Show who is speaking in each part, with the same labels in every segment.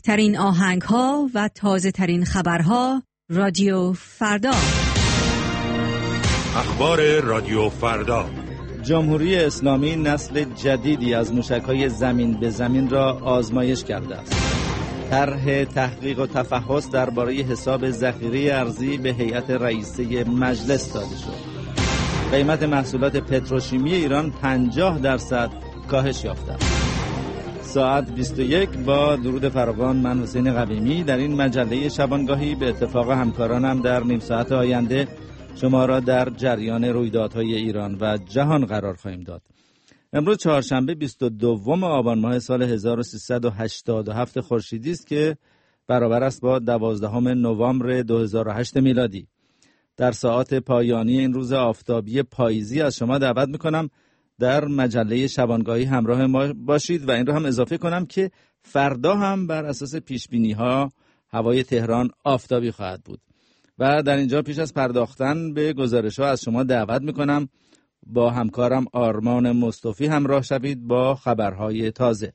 Speaker 1: بهترین آهنگ‌ها و تازه‌ترین خبرها رادیو فردا.
Speaker 2: اخبار رادیو فردا.
Speaker 3: جمهوری اسلامی نسل جدیدی از موشک‌های زمین به زمین را آزمایش کرده است. طرح تحقیق و تفحص درباره حساب ذخیره ارزی به هیئت رئیسه مجلس داده شد. قیمت محصولات پتروشیمی ایران 50% کاهش یافته است. ساعت 21 با درود فراوان، من حسین قویمی در این مجله شبانگاهی به اتفاق همکارانم در نیم ساعت آینده شما را در جریان رویدادهای ایران و جهان قرار خواهیم داد. امروز چهارشنبه 22 آبان ماه سال 1387 خورشیدی است که برابر است با 12 نوامبر 2008 میلادی. در ساعات پایانی این روز آفتابی پاییزی از شما دعوت میکنم در مجله شبانگاهی همراه ما باشید و این رو هم اضافه کنم که فردا هم بر اساس پیشبینی ها هوای تهران آفتابی خواهد بود. و در اینجا پیش از پرداختن به گزارش ها از شما دعوت میکنم با همکارم آرمان مصطفی همراه شوید با خبرهای تازه.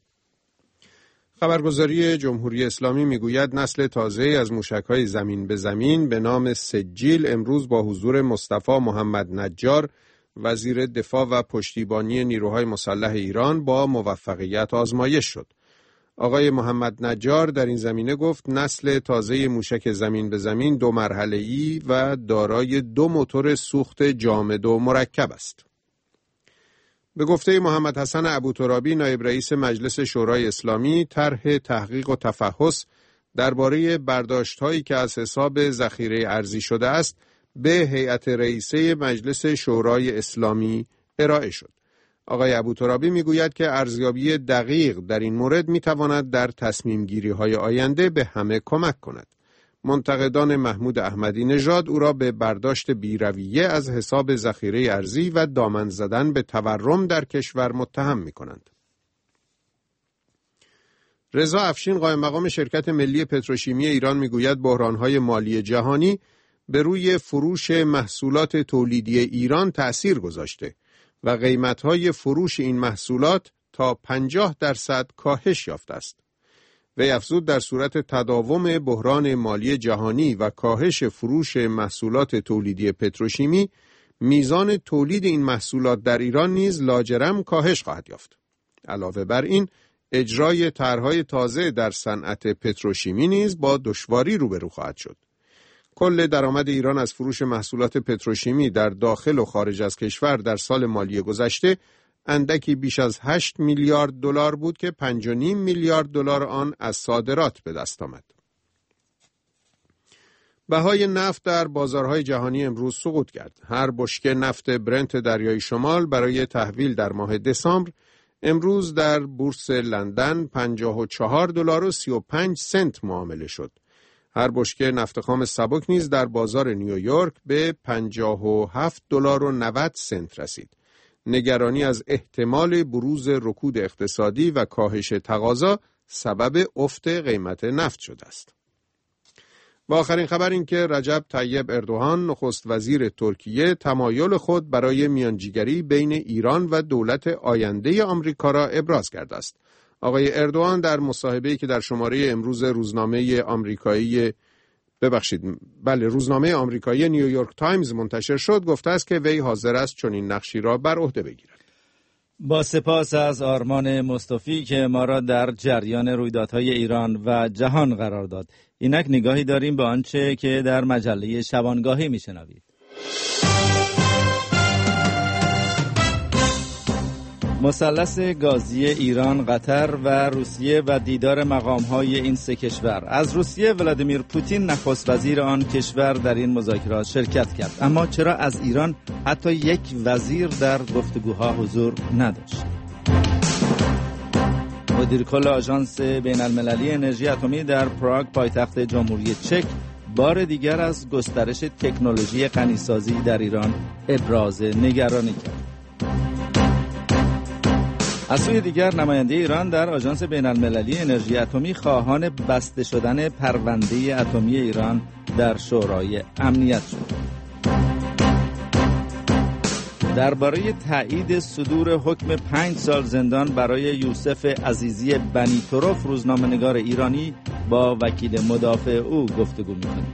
Speaker 4: خبرگزاری جمهوری اسلامی میگوید نسل تازه از موشک‌های زمین به زمین به نام سجیل امروز با حضور مصطفی محمد نجار وزیر دفاع و پشتیبانی نیروهای مسلح ایران با موفقیت آزمایش شد. آقای محمد نجار در این زمینه گفت نسل تازه موشک زمین به زمین 2 مرحله‌ای و دارای 2 موتور سوخت جامد و مرکب است. به گفته محمد حسن ابوترابی نایب رئیس مجلس شورای اسلامی، طرح تحقیق و تفحص درباره برداشت‌هایی که از حساب ذخیره ارزی شده است به هیئت رئیسه مجلس شورای اسلامی ارائه شد. آقای ابوترابی میگوید که ارزیابی دقیق در این مورد میتواند در تصمیم گیری های آینده به همه کمک کند. منتقدان محمود احمدی نژاد او را به برداشت بی‌رویه از حساب ذخیره ارزی و دامن زدن به تورم در کشور متهم میکنند. رضا افشین قائم مقام شرکت ملی پتروشیمی ایران میگوید بحران‌های مالی جهانی به روی فروش محصولات تولیدی ایران تأثیر گذاشته و قیمت‌های فروش این محصولات تا 50% کاهش یافته است. وی افزود در صورت تداوم بحران مالی جهانی و کاهش فروش محصولات تولیدی پتروشیمی، میزان تولید این محصولات در ایران نیز لاجرم کاهش خواهد یافت. علاوه بر این، اجرای طرح‌های تازه در صنعت پتروشیمی نیز با دشواری روبرو خواهد شد. کل درآمد ایران از فروش محصولات پتروشیمی در داخل و خارج از کشور در سال مالی گذشته اندکی بیش از 8 میلیارد دلار بود که 5.5 میلیارد دلار آن از صادرات به دست آمد. بهای نفت در بازارهای جهانی امروز سقوط کرد. هر بشکه نفت برنت دریای شمال برای تحویل در ماه دسامبر امروز در بورس لندن 54 دلار و 35 سنت معامله شد. هر بشکه نفت خام سبک نیز در بازار نیویورک به 57 دلار و 90 سنت رسید. نگرانی از احتمال بروز رکود اقتصادی و کاهش تقاضا سبب افت قیمت نفت شده است. و آخرین خبر این که رجب طیب اردوغان نخست وزیر ترکیه تمایل خود برای میانجیگری بین ایران و دولت آینده آمریکا را ابراز کرده است. آقای اردوغان در مصاحبه‌ای که در شماره امروز روزنامه آمریکایی نیویورک تایمز منتشر شد گفته است که وی حاضر است چنین نقشی را بر عهده بگیرد.
Speaker 3: با سپاس از آرمان مصطفی که ما را در جریان رویدادهای ایران و جهان قرار داد. اینک نگاهی داریم به آنچه که در مجله شبانگاهی میشنوید. مثلث گازی ایران، قطر و روسیه و دیدار مقام‌های این 3 کشور. از روسیه ولادیمیر پوتین نخست وزیر آن کشور در این مذاکرات شرکت کرد. اما چرا از ایران حتی یک وزیر در گفتگوها حضور نداشت؟ مدیر کل آژانس بین‌المللی انرژی اتمی در پراگ پایتخت جمهوری چک بار دیگر از گسترش تکنولوژی غنیسازی در ایران ابراز نگرانی کرد. از سوی دیگر نماینده ایران در آژانس بین‌المللی انرژی اتمی خواهان بسته شدن پرونده اتمی ایران در شورای امنیت شد. درباره تایید صدور حکم 5 سال زندان برای یوسف عزیزی بنی طرف، روزنامه‌نگار ایرانی با وکیل مدافع او گفتگو می‌کنیم.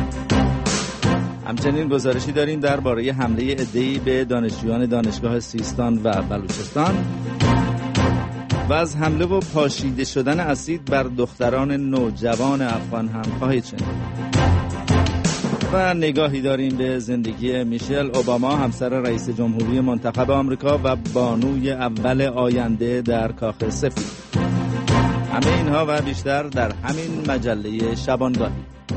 Speaker 3: همچنین گزارشی داریم درباره حمله عده‌ای به دانشجویان دانشگاه سیستان و بلوچستان و از حمله و پاشیده شدن اسید بر دختران نوجوان افغان هم خواهید شنید. و نگاهی داریم به زندگی میشل اوباما، همسر رئیس جمهوری منتخب آمریکا و بانوی اول آینده در کاخ سفید. همه اینها و بیشتر در همین مجله شبانگاهی.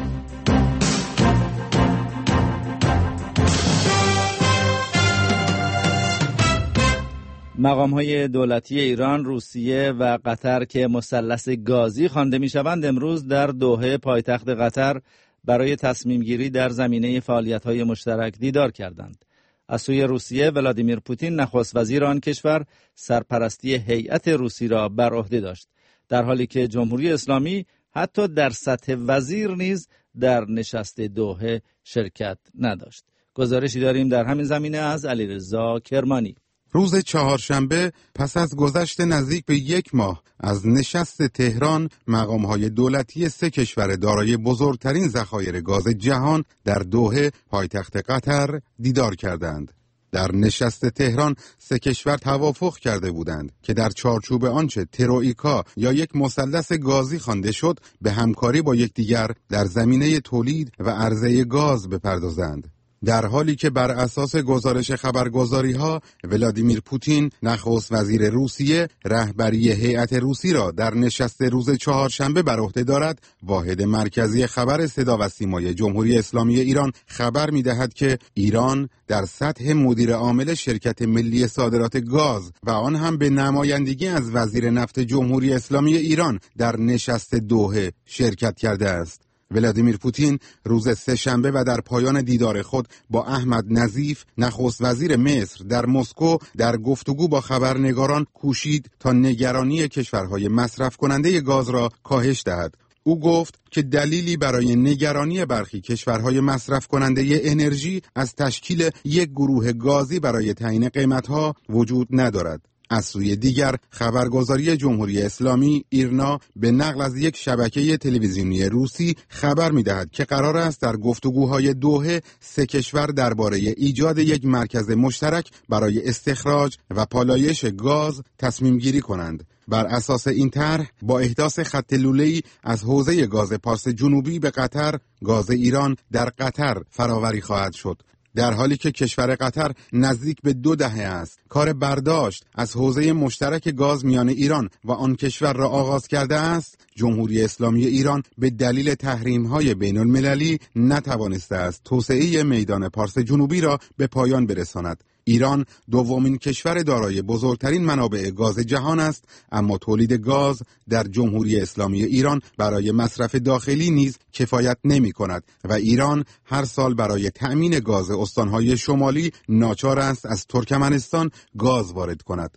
Speaker 3: مقام‌های دولتی ایران، روسیه و قطر که مثلث گازی خوانده می‌شوند، امروز در دوحه پایتخت قطر برای تصمیم گیری در زمینه فعالیت‌های مشترک دیدار کردند. از سوی روسیه، ولادیمیر پوتین نخست وزیر آن کشور سرپرستی هیئت روسی را بر عهده داشت، در حالی که جمهوری اسلامی حتی در سطح وزیر نیز در نشست دوحه شرکت نداشت. گزارشی داریم در همین زمینه از علیرضا کرمانی.
Speaker 5: روز چهارشنبه پس از گذشت نزدیک به 1 ماه از نشست تهران، مقام‌های دولتی 3 کشور دارای بزرگترین ذخایر گاز جهان در دوحه پایتخت قطر دیدار کردند. در نشست تهران 3 کشور توافق کرده بودند که در چارچوب آنچه تروئیکا یا یک مثلث گازی خوانده شد، به همکاری با یکدیگر در زمینه تولید و عرضه گاز بپردازند. در حالی که بر اساس گزارش خبرگزاری‌ها، ولادیمیر پوتین نخست وزیر روسیه رهبری هیئت روسی را در نشست روز چهارشنبه بر عهده دارد، واحد مرکزی خبر صدا و سیمای جمهوری اسلامی ایران خبر می‌دهد که ایران در سطح مدیر عامل شرکت ملی صادرات گاز و آن هم به نمایندگی از وزیر نفت جمهوری اسلامی ایران در نشست دوحه شرکت کرده است. ولادیمیر پوتین روز سه‌شنبه و در پایان دیدار خود با احمد نظیف نخست وزیر مصر در مسکو در گفتگو با خبرنگاران کوشید تا نگرانی کشورهای مصرف کننده گاز را کاهش دهد. او گفت که دلیلی برای نگرانی برخی کشورهای مصرف کننده انرژی از تشکیل یک گروه گازی برای تعیین قیمتها وجود ندارد. از سوی دیگر، خبرگزاری جمهوری اسلامی ایرنا به نقل از یک شبکه تلویزیونی روسی خبر می‌دهد که قرار است در گفتگوهای دوحه 3 کشور درباره ایجاد یک مرکز مشترک برای استخراج و پالایش گاز تصمیم گیری کنند. بر اساس این طرح، با احداث خط لوله‌ای از حوزه گاز پارس جنوبی به قطر، گاز ایران در قطر فراوری خواهد شد. در حالی که کشور قطر نزدیک به 2 دهه است کار برداشت از حوزه مشترک گاز میان ایران و آن کشور را آغاز کرده است، جمهوری اسلامی ایران به دلیل تحریم‌های بین‌المللی نتوانسته است توسعه میدان پارس جنوبی را به پایان برساند. ایران دومین کشور دارای بزرگترین منابع گاز جهان است، اما تولید گاز در جمهوری اسلامی ایران برای مصرف داخلی نیز کفایت نمی کند و ایران هر سال برای تأمین گاز استانهای شمالی ناچار است از ترکمنستان گاز وارد کند.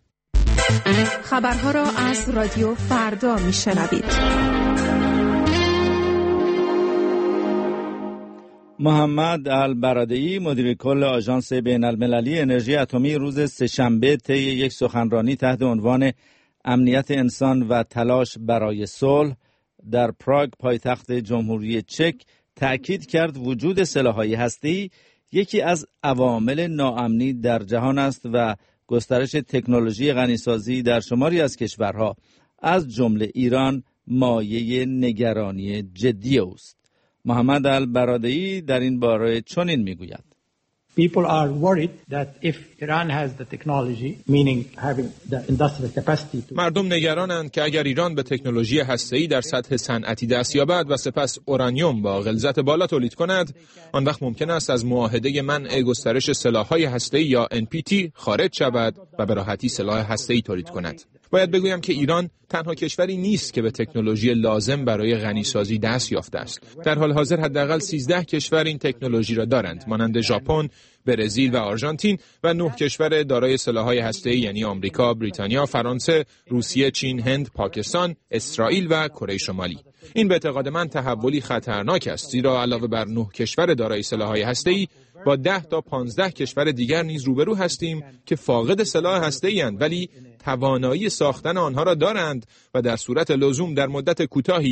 Speaker 6: خبرها را از رادیو فردا میشنوید.
Speaker 3: محمد البرادعی، مدیر کل آژانس بین‌المللی انرژی اتمی، روز سه‌شنبه طی یک سخنرانی تحت عنوان امنیت انسان و تلاش برای صلح در پراگ، پایتخت جمهوری چک، تأکید کرد وجود سلاح‌های هسته‌ای یکی از عوامل ناامنی در جهان است و گسترش تکنولوژی غنیسازی در شماری از کشورها از جمله ایران مایه نگرانی جدی اوست. محمد البرادعی در این باره چنین میگوید:
Speaker 7: People are worried that if Iran has the technology, meaning having the industrial capacity to...
Speaker 2: مردم نگرانند که اگر ایران به تکنولوژی هسته‌ای در سطح صنعتی دست یابد و سپس اورانیوم با غلظت بالا تولید کند، آن وقت ممکن است از معاهده منع گسترش سلاح‌های هسته‌ای یا NPT خارج شود و به راحتی سلاح هسته‌ای تولید کند. باید بگویم که ایران تنها کشوری نیست که به تکنولوژی لازم برای غنیسازی دست یافته است. در حال حاضر حداقل 13 کشور این تکنولوژی را دارند، مانند ژاپن، برزیل و آرژانتین، و 9 کشور دارای سلاح‌های هسته‌ای یعنی آمریکا، بریتانیا، فرانسه، روسیه، چین، هند، پاکستان، اسرائیل و کره شمالی. این به اعتقاد من تحولی خطرناک است، زیرا علاوه بر 9 کشور دارای سلاح‌های هسته‌ای، با 10 تا 15 کشور دیگر نیز روبرو هستیم که فاقد سلاح هسته‌ای اند ولی توانایی ساختن آنها را دارند و در صورت لزوم در مدت کوتاهی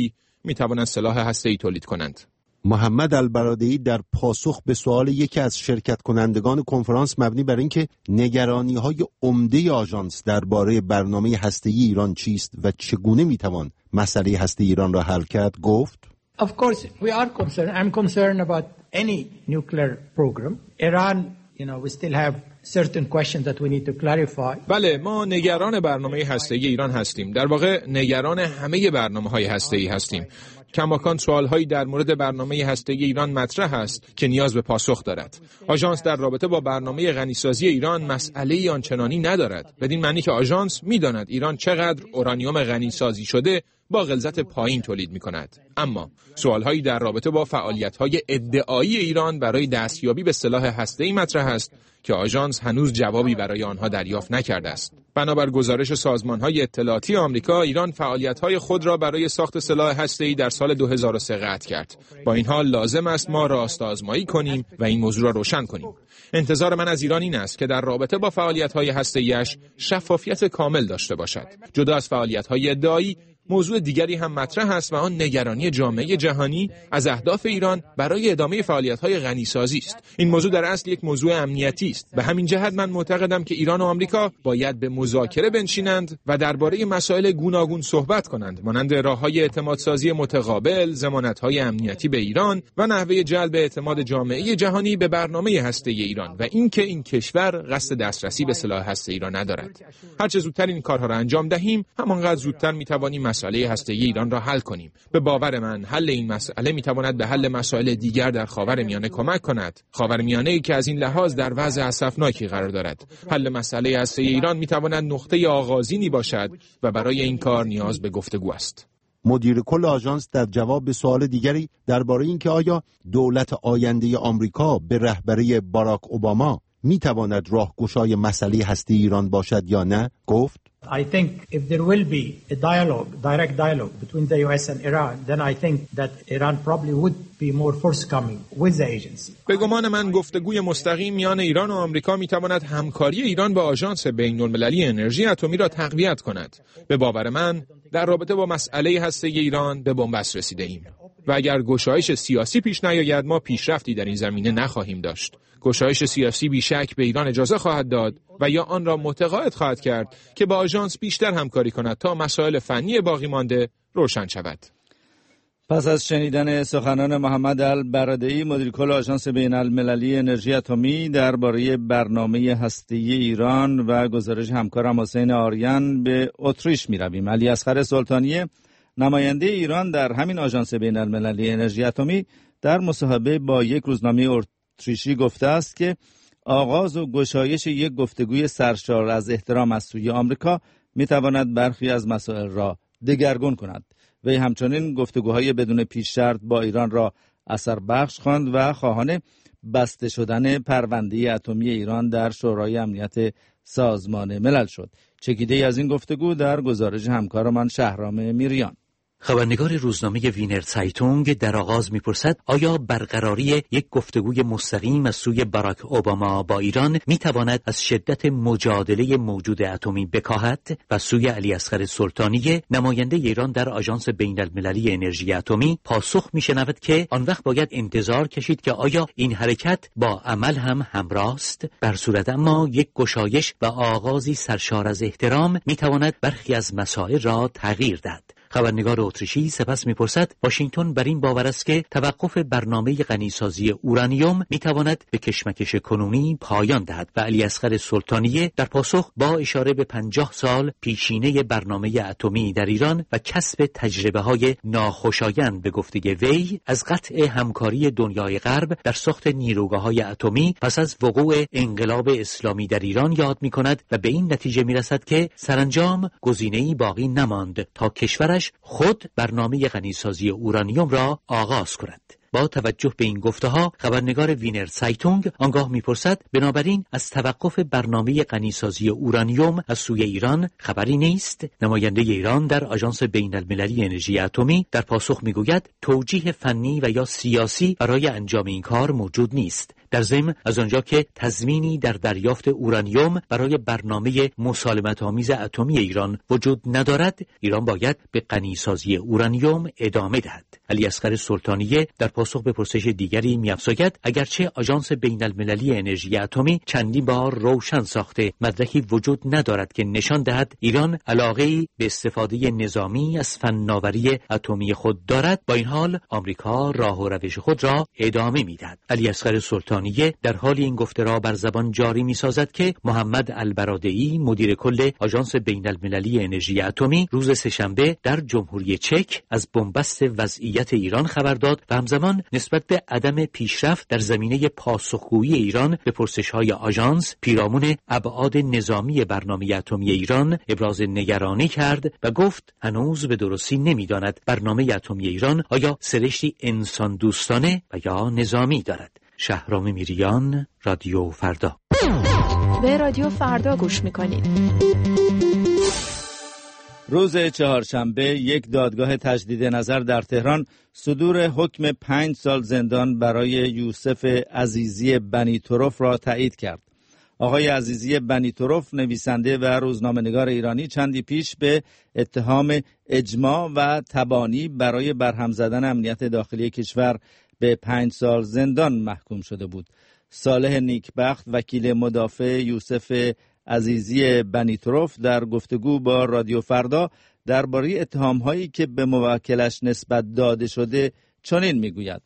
Speaker 2: می‌توانند سلاح هسته‌ای تولید کنند.
Speaker 8: محمد البرادعی در پاسخ به سوال یکی از شرکت کنندگان کنفرانس مبنی بر اینکه نگرانی‌های عمده آژانس درباره برنامه هسته‌ای ایران چیست و چگونه می‌توان مسئله هسته ایران را حل کرد گفت:
Speaker 7: Of course we are concerned. I'm concerned about any nuclear program. Iran, we still have certain questions that we need to clarify.
Speaker 2: بله، ما نگران برنامه هسته‌ای ایران هستیم. در واقع نگران همه برنامه‌های هسته‌ای هستیم. کماکان سوال‌هایی در مورد برنامه هسته‌ای ایران مطرح است که نیاز به پاسخ دارد. آژانس در رابطه با برنامه غنیسازی ایران مسئله‌ای آنچنانی ندارد، بدین معنی که آژانس می‌داند ایران چقدر اورانیوم غنیسازی شده با غلظت پایین تولید می‌کند. اما سوال‌هایی در رابطه با فعالیت‌های ادعایی ایران برای دستیابی به سلاح هسته‌ای مطرح است که آژانس هنوز جوابی برای آنها دریافت نکرده است. بنابر گزارش سازمان‌های اطلاعاتی آمریکا، ایران فعالیت‌های خود را برای ساخت سلاح هسته‌ای در سال 2003 قطع کرد. با این حال لازم است ما راست آزمایی کنیم و این موضوع را روشن کنیم. انتظار من از ایران این است که در رابطه با فعالیت‌های هسته‌ای‌اش شفافیت کامل داشته باشد. جدا از فعالیت‌های ادعایی، موضوع دیگری هم مطرح است و آن نگرانی جامعه جهانی از اهداف ایران برای ادامه فعالیت‌های غنیسازی است. این موضوع در اصل یک موضوع امنیتی است. به همین جهت من معتقدم که ایران و آمریکا باید به مذاکره بنشینند و درباره مسائل گوناگون صحبت کنند، مانند راه‌های اعتمادسازی متقابل، ضمانت‌های امنیتی به ایران و نحوه جلب اعتماد جامعه جهانی به برنامه هسته‌ای ایران و اینکه این کشور قصد دسترسی به سلاح هسته‌ای را ندارد. هر چه زودتر این کارها را انجام دهیم، همانقدر زودتر می‌توانیم مسئله هسته‌ای ایران را حل کنیم. به باور من حل این مسئله می‌تواند به حل مسائل دیگر در خاورمیانه کمک کند. خاورمیانه‌ای که از این لحاظ در وضع اسفناکی قرار دارد. حل مسئله هسته‌ای ایران می‌تواند نقطه آغازینی باشد و برای این کار نیاز به گفتگو است.
Speaker 8: مدیر کل آژانس در جواب به سوال دیگری درباره اینکه آیا دولت آینده آمریکا به رهبری باراک اوباما می‌تواند راهگشای مسئله هسته ایران باشد یا نه گفت:
Speaker 7: I think if there will be a direct dialogue between the US and Iran, then I think that Iran probably would be more forthcoming with the agency.
Speaker 2: به گمان من گفتگوی مستقیم میان ایران و آمریکا میتواند همکاری ایران با آژانس بین‌المللی انرژی اتمی را تقویت کند. به باور من در رابطه با مسئله هسته‌ای ایران به بنبست رسیده‌ایم و اگر گشایش سیاسی پیش نیاید ما پیشرفتی در این زمینه نخواهیم داشت. گشایش سیاسی بیشک به ایران اجازه خواهد داد و یا آن را متقاعد خواهد کرد که با آژانس بیشتر همکاری کند تا مسائل فنی باقی مانده روشن شود.
Speaker 3: پس از شنیدن سخنان محمد البرادعی مدیر کل آژانس بین‌المللی انرژی اتمی درباره برنامه هسته‌ای ایران و گزارش همکارم حسین آریان به اتریش می‌رویم. علیاصغر سلطانی نماینده ایران در همین آژانس بین‌المللی انرژی اتمی در مصاحبه با یک روزنامه اتریشی گفته است که آغاز و گشایش یک گفتگوی سرشار از احترام از سوی آمریکا می‌تواند برخی از مسائل را دگرگون کند. وی همچنین گفتگوهای بدون پیش شرط با ایران را اثر بخش خواند و خواهان بسته شدن پرونده اتمی ایران در شورای امنیت سازمان ملل شد. چکیده‌ای از این گفتگو در گزارش همکارمان شهرام میریان.
Speaker 9: خبرنگار روزنامه وینر سایتونگ در آغاز می‌پرسد آیا برقراری یک گفتگوی مستقیم از سوی باراک اوباما با ایران می‌تواند از شدت مجادله موجود اتمی بکاهد و سوی علیاصغر سلطانی نماینده ایران در آژانس بین‌المللی انرژی اتمی پاسخ می‌شنود که آن وقت باید انتظار کشید که آیا این حرکت با عمل هم همراه است. بر صورت اما یک گشایش و آغازی سرشار از احترام می‌تواند برخی از مسائل را تغییر دهد. خبرنگار اتریشی سپس می‌پرسد واشنگتن بر این باور است که توقف برنامه غنیسازی اورانیوم می‌تواند به کشمکش کنونی پایان دهد و علیاصغر سلطانی در پاسخ با اشاره به 50 سال پیشینه برنامه اتمی در ایران و کسب تجربه‌های ناخوشایند به گفته وی از قطع همکاری دنیای غرب در ساخت نیروگاه‌های اتمی پس از وقوع انقلاب اسلامی در ایران یاد می‌کند و به این نتیجه می‌رسد که سرانجام گزینه‌ای باقی نماند تا کشورش خود برنامه غنیسازی اورانیوم را آغاز کند. با توجه به این گفته‌ها خبرنگار وینر سایتونگ آنگاه می‌پرسد بنابراین از توقف برنامه غنیسازی اورانیوم از سوی ایران خبری نیست؟ نماینده ایران در آژانس بین‌المللی انرژی اتمی در پاسخ می‌گوید توجیه فنی و یا سیاسی برای انجام این کار موجود نیست. در ضمن از آنجا که تضمینی در دریافت اورانیوم برای برنامه مسالمت‌آمیز اتمی ایران وجود ندارد، ایران باید به غنیسازی اورانیوم ادامه دهد. علیاصغر سلطانیه در پاسخ به پرسش دیگری می‌افزاید اگرچه آژانس بین‌المللی انرژی اتمی چندین بار روشن ساخته مدرکی وجود ندارد که نشان دهد ایران علاقه‌ای به استفاده نظامی از فناوری اتمی خود دارد، با این حال آمریکا راه و روش خود را ادامه می‌دهد. علیاصغر سلطانیه در حال این گفته را بر زبان جاری می‌سازد که محمد البرادعی مدیر کل آژانس بین‌المللی انرژی اتمی روز سه‌شنبه در جمهوری چک از بنبست وضعیت ایران خبر داد و همزمان نسبت به عدم پیشرفت در زمینه پاسخگویی ایران به پرسش‌های آژانس پیرامون ابعاد نظامی برنامه اتمی ایران ابراز نگرانی کرد و گفت هنوز به درستی نمی‌داند برنامه اتمی ایران آیا سرشتی انسان دوستانه و یا نظامی دارد. شهرام میریان، رادیو فردا.
Speaker 6: به رادیو فردا گوش می‌کنید.
Speaker 3: روز چهارشنبه یک دادگاه تجدید نظر در تهران صدور حکم 5 سال زندان برای یوسف عزیزی بنیتروف را تایید کرد. آقای عزیزی بنیتروف نویسنده و روزنامه‌نگار ایرانی چندی پیش به اتهام اجماع و تبانی برای برهم زدن امنیت داخلی کشور به 5 سال زندان محکوم شده بود. صالح نیکبخت وکیل مدافع یوسف عزیزی بنیتروف در گفتگو با رادیو فردا درباره اتهام‌هایی که به موکلش نسبت داده شده چنین میگوید.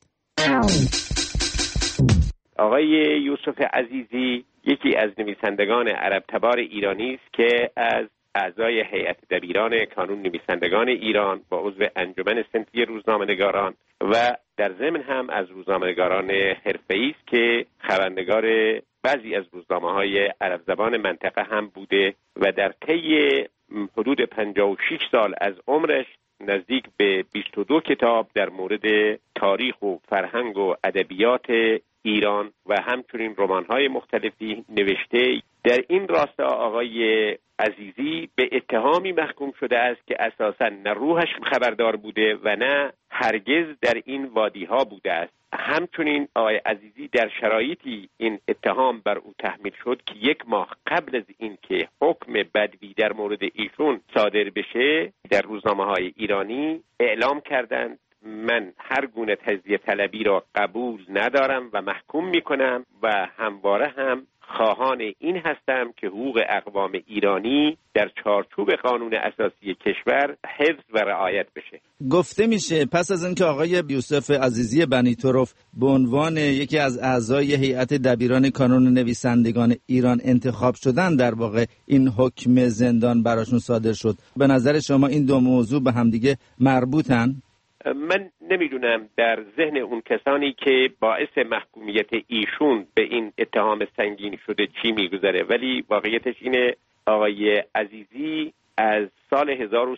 Speaker 10: آقای یوسف عزیزی یکی از نویسندگان عرب تبار ایرانی است که از اعضای هیئت دبیران کانون نویسندگان ایران با عضو انجمن صنفی روزنامه‌نگاران و در ضمن هم از روزنامه‌نگاران حرفه‌ای است که خبرنگار بعضی از روزنامه‌های عرب زبان منطقه هم بوده و در طی حدود 56 سال از عمرش نزدیک به 22 کتاب در مورد تاریخ و فرهنگ و ادبیات ایران و همچنین رمان‌های مختلفی نوشته. در این راستا آقای عزیزی به اتهامی محکوم شده است که اساساً نه روحش خبردار بوده و نه هرگز در این وادی‌ها بوده است. همچنین آقای عزیزی در شرایطی این اتهام بر او تحمیل شد که 1 ماه قبل از این که حکم بدوی در مورد ایشون صادر بشه در روزنامه‌های ایرانی اعلام کردند من هر گونه تجزیه طلبی را قبول ندارم و محکوم میکنم و همواره هم خواهان این هستم که حقوق اقوام ایرانی در چارچوب قانون اساسی کشور حفظ و رعایت بشه.
Speaker 3: گفته میشه پس از اینکه آقای یوسف عزیزی بنیتروف به عنوان یکی از اعضای هیئت دبیران کانون نویسندگان ایران انتخاب شدن، در واقع این حکم زندان براشون صادر شد. به نظر شما این دو موضوع به همدیگه مربوطن؟
Speaker 10: من نمیدونم در ذهن اون کسانی که باعث محکومیت ایشون به این اتهام سنگین شده چی میگذره، ولی واقعیتش اینه آقای عزیزی از سال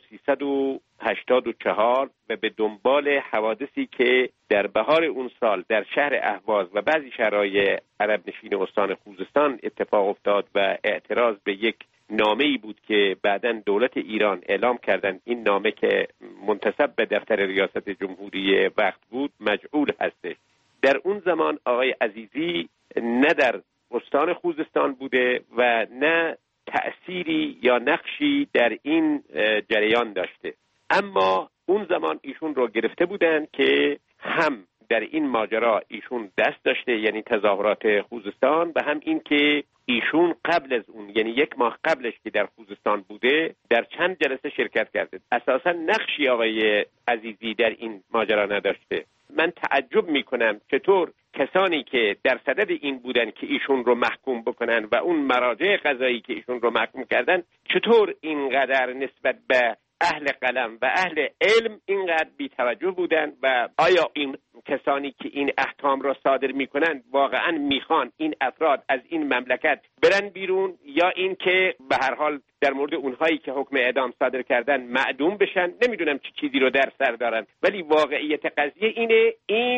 Speaker 10: 1384 و به دنبال حوادثی که در بهار اون سال در شهر اهواز و بعضی شهرهای عرب نشین استان خوزستان اتفاق افتاد و اعتراض به یک نامه‌ای بود که بعداً دولت ایران اعلام کردند این نامه که منتسب به دفتر ریاست جمهوری وقت بود مجعول هستش. در اون زمان آقای عزیزی نه در استان خوزستان بوده و نه تأثیری یا نقشی در این جریان داشته، اما اون زمان ایشون رو گرفته بودن که هم در این ماجرا ایشون دست داشته، یعنی تظاهرات خوزستان، و هم این که ایشون قبل از اون یعنی 1 ماه قبلش که در خوزستان بوده در چند جلسه شرکت کرده. اساسا نقشی آقای عزیزی در این ماجرا نداشته. من تعجب میکنم چطور کسانی که در صدد این بودن که ایشون رو محکوم بکنن و اون مراجع قضایی که ایشون رو محکوم کردن چطور اینقدر نسبت به اهل قلم و اهل علم اینقدر بی‌توجه بودن و آیا این کسانی که این احکام را صادر میکنن واقعا میخوان این افراد از این مملکت برن بیرون یا این که به هر حال در مورد اونهایی که حکم اعدام صادر کردن معدوم بشن؟ نمیدونم چه چیزی رو در سر دارن، ولی واقعیت قضیه اینه این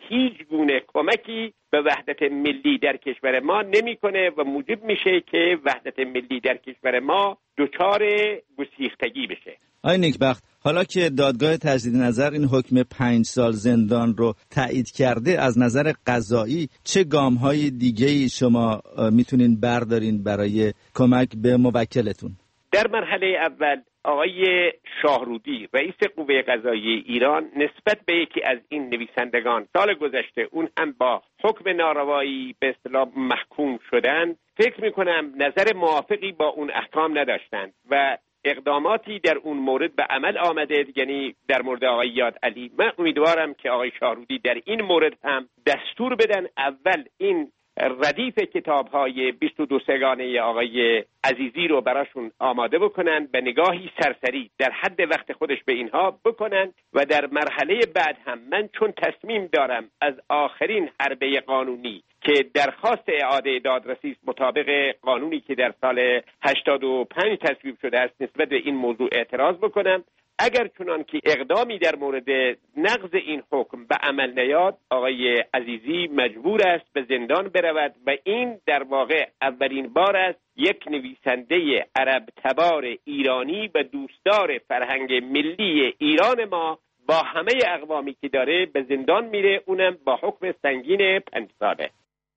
Speaker 10: هیچ گونه کمکی به وحدت ملی در کشور ما نمیکنه و موجب میشه که وحدت ملی در کشور ما دچار گسیختگی بشه.
Speaker 3: آقای نیکبخت، حالا که دادگاه تجدید نظر این حکم 5 سال زندان رو تایید کرده، از نظر قضایی چه گام‌های دیگه‌ای شما میتونین بردارین برای کمک به موکلتون؟
Speaker 10: در مرحله اول آقای شاهرودی رئیس قوه قضاییه ایران نسبت به یکی از این نویسندگان سال گذشته اون هم با حکم ناروایی به اصطلاح محکوم شدن، فکر میکنم نظر موافقی با اون احکام نداشتند و اقداماتی در اون مورد به عمل آمده. یعنی در مورد آقای یاد علی من امیدوارم که آقای شاهرودی در این مورد هم دستور بدن اول این ردیف کتاب‌های 22 سگانه آقای عزیزی رو براشون آماده بکنن، به نگاهی سرسری در حد وقت خودش به اینها بکنن و در مرحله بعد هم من چون تصمیم دارم از آخرین حربه قانونی که درخواست اعاده دادرسی مطابق قانونی که در سال 85 تصویب شده است نسبت به این موضوع اعتراض بکنم، اگر چنان که اقدامی در مورد نقض این حکم به عمل نیاد آقای عزیزی مجبور است به زندان برود و این در واقع اولین بار است یک نویسنده عرب تبار ایرانی و دوستدار فرهنگ ملی ایران ما با همه اقوامی که داره به زندان میره، اونم با حکم سنگین 5 ساله.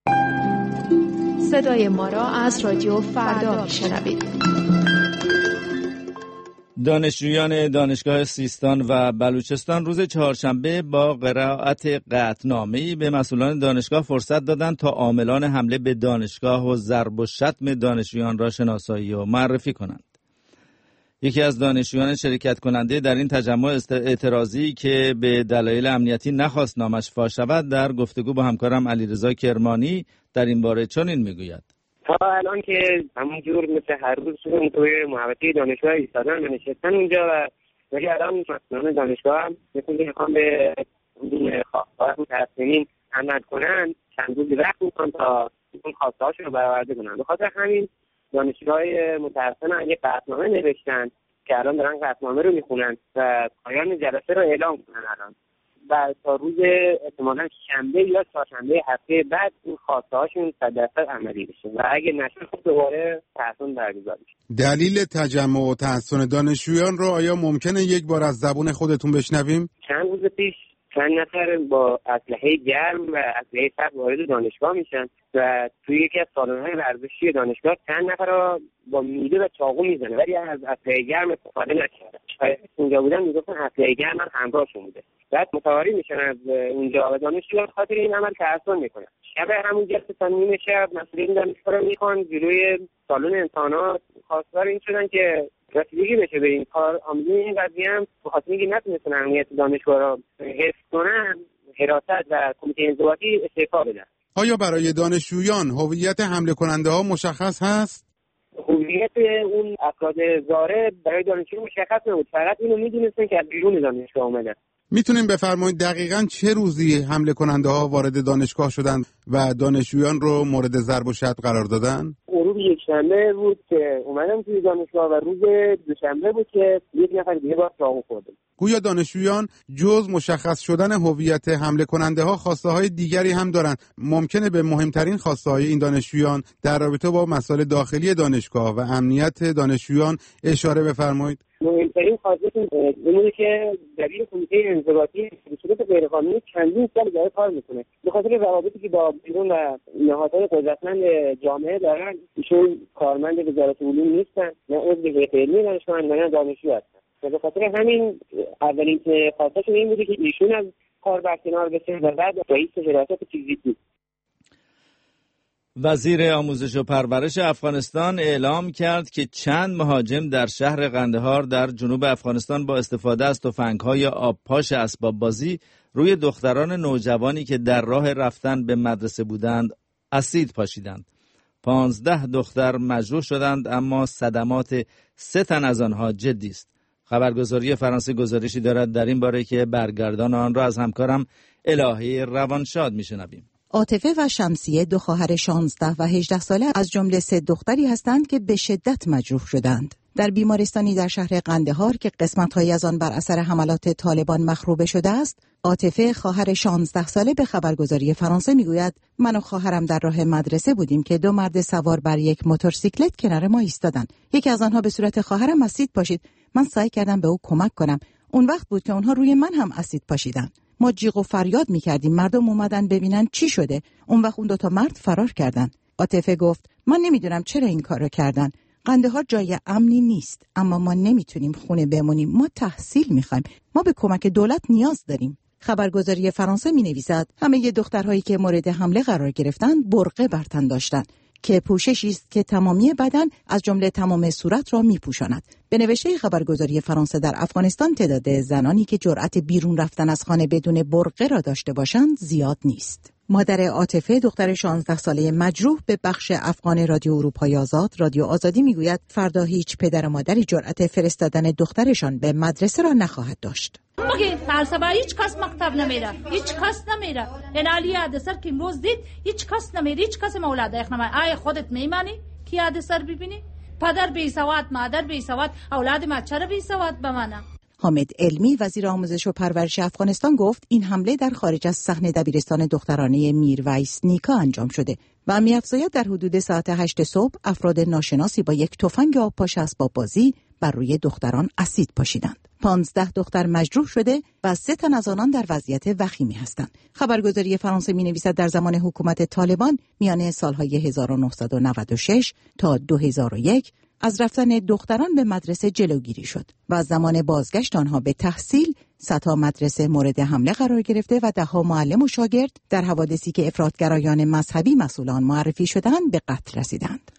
Speaker 6: صدای ما را از رادیو فردا میشنوید.
Speaker 3: دانشجویان دانشگاه سیستان و بلوچستان روز چهارشنبه با قرائت قطعنامه‌ای به مسئولان دانشگاه فرصت دادند تا عاملان حمله به دانشگاه و ضرب و شتم دانشجویان را شناسایی و معرفی کنند. یکی از دانشجویان شرکت کننده در این تجمع اعتراضی که به دلایل امنیتی نخواست نامش فاش شود، در گفتگو با همکارم علیرضا کرمانی در این باره چنین میگوید:
Speaker 11: تا الان که همونجور مثل هر روز شدیم توی محوطه دانشگاه ایستادن و نشستن اونجا و ولی الان مسئولان دانشگاه هم مثل که میخوان به خواسته‌های متأسفین عمل کنن، چند روزی وقت میکنن تا اون خواسته‌هاشون رو برآورده کنن. به خاطر همین دانشگاه‌های متأسفانه یک قطعنامه نوشتن که الان دارن قطعنامه رو میخونن و پایان جلسه رو اعلام کنن الان و تا روز احتمالاً شنبه یا چهارشنبه هفته بعد این خواسته‌هاشون 100% عملی بشه و اگه نشه خب دوباره تحصیل برگزار بشه.
Speaker 5: دلیل تجمع و تحصیل دانشجویان رو آیا ممکنه یک بار از زبون خودتون بشنویم؟
Speaker 11: چند روز پیش چند نفر با اسلحه گرم و اسلحه سخت وارد دانشگاه میشن و توی یکی از سالن‌های ورزشی دانشگاه چند نفر رو با میله و چاقو میزنه ولی از اسلحه گرم استفاده نکردن. اونجا بودن میگفتن اسلحه گرم هم همراهشون بوده. بعد متواری میشن از اونجا و دانشجویان خاطر این عمل تحصیل میکنن. شب همون جلسه نیمه شب مسئولین دانشگاه رو میخوان جلوی سالن امتحانات خواستار این شدن که رسیدگی بشه به این کار. عاملین این قضیه هم بخاطر اینکه نتونستن امنیت دانشگاه را حفظ کنن، حراست و کمیته انضباطی استعفا بدن.
Speaker 5: آیا برای دانشجویان هویت حمله کننده ها مشخص هست؟
Speaker 11: هویت اون افراد زاره برای دانشجویان مشخص نبود، فقط اینو میدونستن که از بیرون دانشگاه اومدن.
Speaker 5: میتونیم بفرمایید دقیقاً چه روزی حمله کننده ها وارد دانشگاه شدند و دانشجویان رو مورد ضرب و شتم قرار دادن؟
Speaker 11: روز یکشنبه بود که اومدم توی دانشگاه و روز دوشنبه بود که یک نفر دیگه با چاقو خورده.
Speaker 5: گویا دانشجویان جز مشخص شدن هویت حمله کننده ها خواسته های دیگری هم دارند. ممکنه به مهمترین خواسته های این دانشجویان در رابطه با مسائل داخلی دانشگاه و امنیت دانشجویان اشاره بفرمایید؟
Speaker 11: مهمترین خواسته اینه که دبیر کمیته انضباطی به صورت غیرقانونی چندین سال داره کار میکنه. به خاطر روابطی که با بیرون و نهادهای قدرتمند جامعه دارن، ایشون کارمند وزارت علوم نیستن، نه عضو هیئت علمی دانشگاه نه دانشجو هستن. به خاطر همین اولین خواستشون این بوده که ایشون از کار برکنار بشه و بعد رئیس حراست فیزیکی.
Speaker 3: وزیر آموزش و پرورش افغانستان اعلام کرد که چند مهاجم در شهر قندهار در جنوب افغانستان با استفاده از تفنگ‌های آبپاش اسباب بازی روی دختران نوجوانی که در راه رفتن به مدرسه بودند اسید پاشیدند. 15 دختر مجروح شدند اما صدمات 3 تن از آنها جدی است. خبرگزاری فرانسه گزارشی دارد در این باره که برگردان آن را از همکارم الهه روانشاد میشنویم.
Speaker 12: عاطفه و شمسیه 2 خواهر 16 و 18 ساله از جمله 3 دختری هستند که به شدت مجروح شدند. در بیمارستانی در شهر قندهار که قسمت‌هایی از آن بر اثر حملات طالبان مخروبه شده است، عاطفه خواهر 16 ساله به خبرگزاری فرانسه میگوید من و خواهرم در راه مدرسه بودیم که دو مرد سوار بر یک موتورسیکلت کنار ما ایستادند. یکی از آنها به صورت خواهرم اسید پاشید. من سعی کردم به او کمک کنم. اون وقت بود که اونها روی من هم اسید پاشیدن. ما جیغ و فریاد می‌کردیم. مردم اومدن ببینن چی شده. اون وقت اون دو تا مرد فرار کردن. عاطفه گفت من نمیدونم چرا این کارو کردن. قندهار جای امنی نیست، اما ما نمیتونیم خونه بمونیم. ما تحصیل می‌خوایم. ما به کمک دولت نیاز داریم. خبرگزاری فرانسه می‌نویسد همه دخترهایی که مورد حمله قرار گرفتند برقه بر تن داشتند که پوششی است که تمامی بدن از جمله تمام صورت را می‌پوشاند. به نوشته خبرگزاری فرانسه در افغانستان تعداد زنانی که جرأت بیرون رفتن از خانه بدون برقه را داشته باشند زیاد نیست. مادر عاطفه دختر 16 ساله مجروح به بخش افغان رادیو اروپای آزاد رادیو آزادی میگوید فردا هیچ پدر و مادری جرأت فرستادن دخترشان به مدرسه را نخواهد داشت.
Speaker 13: بگید فلسفه هیچ کس مکتب نمیره، هیچ کس نمیره. این علی حدثر که امروز دید هیچ کس نمیره، هیچ کس مولد نمیره. آیا خودت میمانی که حدثر ببینی؟ پدر بی سواد، مادر بی سواد، اولاد ما چرا بی سواد بمانه؟ حامد علمی وزیر آموزش و پرورش افغانستان گفت این حمله در خارج از صحن دبیرستان دخترانه میرویس نیکا انجام شده و می‌افزاید در حدود ساعت 8 صبح افراد ناشناسی با یک تفنگ آبپاش اسباب بازی بر روی دختران اسید پاشیدند. 15 دختر مجروح شده و 3 تن از آنان در وضعیت وخیمی هستند. خبرگزاری فرانسه می‌نویسد در زمان حکومت طالبان میان سالهای 1996 تا 2001 از رفتن دختران به مدرسه جلوگیری شد و از زمان بازگشت آنها به تحصیل صدها مدرسه مورد حمله قرار گرفته و ده‌ها معلم و شاگرد در حوادثی که افراطگرایان مذهبی مسئولان معرفی شدند به قتل رسیدند.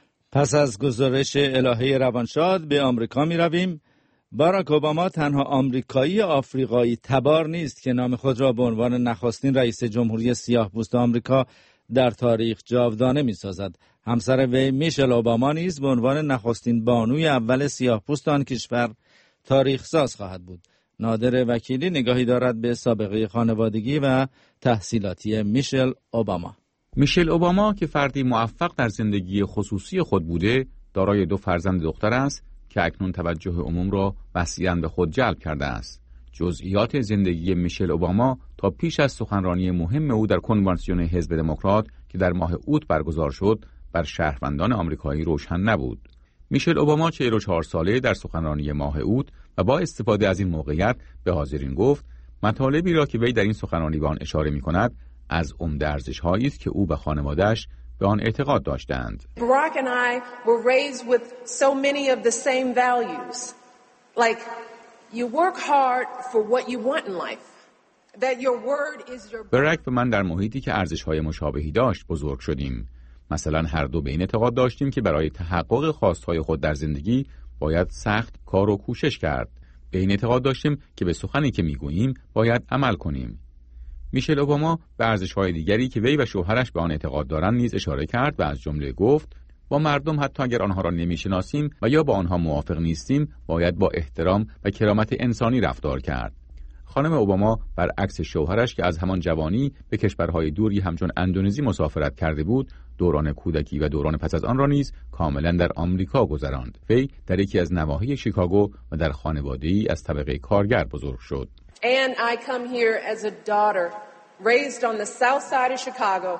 Speaker 3: پس از گزارش الهه روانشاد به آمریکا می رویم. باراک اوباما تنها آمریکایی آفریقایی تبار نیست که نام خود را به عنوان نخستین رئیس جمهوری سیاه‌پوست آمریکا در تاریخ جاودانه می سازد. همسر وی میشل اوباما نیز به عنوان نخستین بانوی اول سیاه‌پوست آن کشور تاریخ ساز خواهد بود. نادر وکیلی نگاهی دارد به سابقه خانوادگی و تحصیلاتی میشل اوباما.
Speaker 14: میشل اوباما که فردی موفق در زندگی خصوصی خود بوده، دارای 2 فرزند دختر است که اکنون توجه عموم را وسیعاً به خود جلب کرده است. جزئیات زندگی میشل اوباما تا پیش از سخنرانی مهم او در کنوانسیون حزب دموکرات که در ماه اوت برگزار شد، بر شهروندان آمریکایی روشن نبود. میشل اوباما 44 ساله در سخنرانی ماه اوت و با استفاده از این موقعیت به حاضرین گفت مطالبی را که وی در این سخنرانی به آن اشاره می‌کند از عمده ارزش‌هایی است که او و خانواده‌اش به آن اعتقاد داشتند.
Speaker 15: Barack and I were raised with so many of the same values. Like you work hard for what you want in life. That your word is your
Speaker 14: براک و من در محیطی که ارزش‌های مشابهی داشت بزرگ شدیم. مثلا هر دو به این اعتقاد داشتیم که برای تحقق خواستهای خود در زندگی باید سخت کار و کوشش کرد. به این اعتقاد داشتیم که به سخنی که میگوییم باید عمل کنیم. میشل اوباما به ارزش‌های دیگری که وی و شوهرش به آن اعتقاد دارند نیز اشاره کرد و از جمله گفت با مردم حتی اگر آنها را نمیشناسیم و یا با آنها موافق نیستیم باید با احترام و کرامت انسانی رفتار کرد. خانم اوباما برعکس شوهرش که از همان جوانی به کشورهای دوری همچون اندونزی مسافرت کرده بود، دوران کودکی و دوران پس از آن را نیز کاملا در آمریکا گذراند. وی در یکی از نواحی شیکاگو و در خانواده‌ای از طبقه کارگر بزرگ شد.
Speaker 15: And I come here as a daughter raised on the south side of Chicago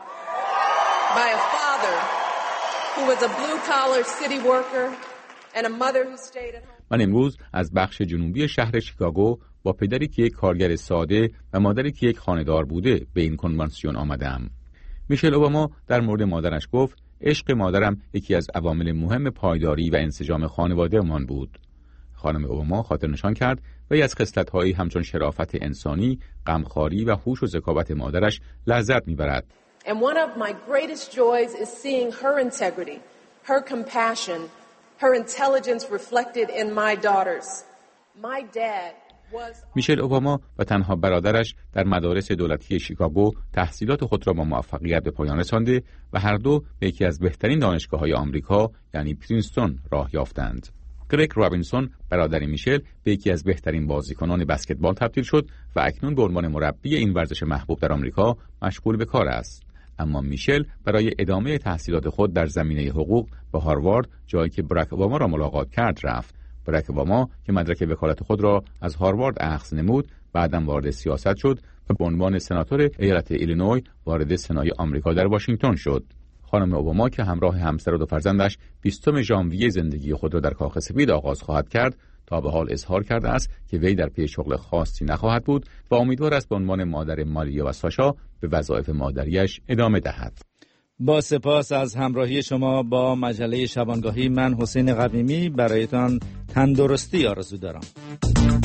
Speaker 15: by a father who was a blue collar city worker and a mother who stayed at home.
Speaker 14: من امروز از بخش جنوبی شهر شیکاگو با پدری که یک کارگر ساده و مادری که یک خانه‌دار بوده به این کنوانسیون آمدم. میشل اوباما در مورد مادرش گفت عشق مادرم یکی از عوامل مهم پایداری و انسجام خانواده‌مان بود. خانم اوباما خاطر نشان کرد وی از خصلت‌هایی همچون شرافت انسانی، غمخواری و هوش و ذکاوت مادرش لذت می‌برد.
Speaker 15: And one of my greatest joys is seeing her integrity, her compassion, her intelligence reflected in my daughters. My dad
Speaker 14: میشل اوباما و تنها برادرش در مدارس دولتی شیکاگو تحصیلات خود را با موفقیت به پایان رسانده و هر دو به یکی از بهترین دانشگاه‌های آمریکا یعنی پرینستون راه یافتند. گرگ رابینسون برادر میشل به یکی از بهترین بازیکنان بسکتبال تبدیل شد و اکنون به عنوان مربی این ورزش محبوب در آمریکا مشغول به کار است. اما میشل برای ادامه تحصیلات خود در زمینه حقوق به هاروارد، جایی که براک اوباما را ملاقات کرد، رفت. براک اوباما که مدرک وکالت خود را از هاروارد اخذ نمود، بعداً وارد سیاست شد و به عنوان سناتور ایالت ایلینوی وارد سنای آمریکا در واشنگتن شد. خانم اوباما که همراه همسر و 2 فرزندش 20 ژانویه زندگی خود را در کاخ سفید آغاز خواهد کرد، تا به حال اظهار کرده است که وی در پی شغل خاصی نخواهد بود و امیدوار است به عنوان مادر ماریا و ساشا به وظایف مادریش ادامه دهد.
Speaker 3: با سپاس از همراهی شما با مجله شبانگاهی، من حسین قویمی برایتان تندرستی آرزو دارم.